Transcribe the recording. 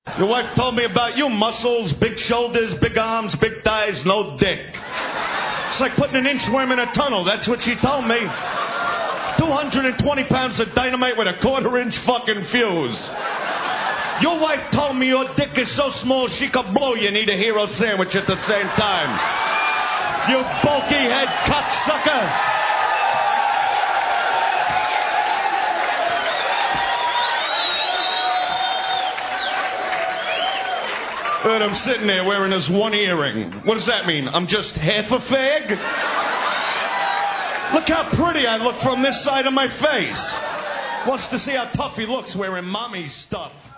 Your wife told me about you. Muscles, big shoulders, big arms, big thighs, no dick. It's like putting an inchworm in a tunnel. That's what she told me. 220 pounds of dynamite with a quarter-inch fucking fuse. Your wife told me your dick is so small she could blow you and eat a hero sandwich at the same time. You bulky head cocksucker. And I'm sitting there wearing this one earring. What does that mean? I'm just half a fag? Look how pretty I look from this side of my face. Wants to see how tough he looks wearing mommy's stuff.